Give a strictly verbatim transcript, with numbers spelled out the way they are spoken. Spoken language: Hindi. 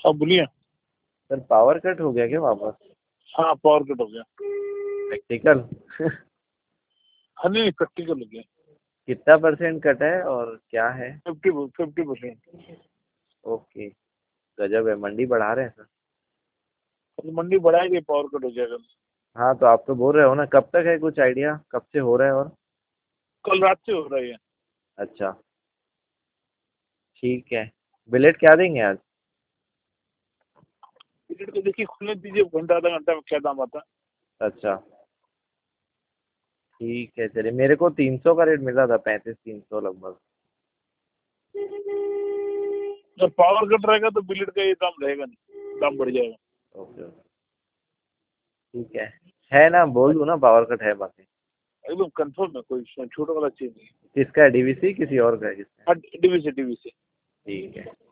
अब बोलिए। सर पावर कट हो गया क्या वापस? हाँ पावर कट हो गया। प्रैक्टिकल? हाँ नहीं प्रैक्टिकल हो गया। कितना परसेंट कट है और क्या है? Fifty fifty percent. ओके, गजब है, मंडी बढ़ा रहे हैं सर। तो मंडी बढ़ाएगी, पावर कट हो जाएगा। हाँ तो आप तो बोल रहे हो ना, कब तक है कुछ आइडिया, कब से हो रहा है? और कल रात से हो रही है। अच्छा ठीक है, बिलेट क्या देंगे आज? टिकट तो देखिए खुलने दीजिए, घंटा आधा घंटा में क्या दाम आता है। अच्छा ठीक है, चलिए। मेरे को तीन सौ का रेट मिला था, पैंतीस तीन सौ लगभग। जब पावर कट रहेगा तो बिलेट का ये दाम रहेगा नहीं, दाम बढ़ जाएगा। ओके ओके ठीक है है ना, बोल दूँ ना पावर कट है बाकी? एकदम कंफर्म है, कोई छोटा वाला चीज नहीं। किसका है, डीवीसी किसी और का है, किसका है? हाँ डीवीसी डीवीसी। ठीक है।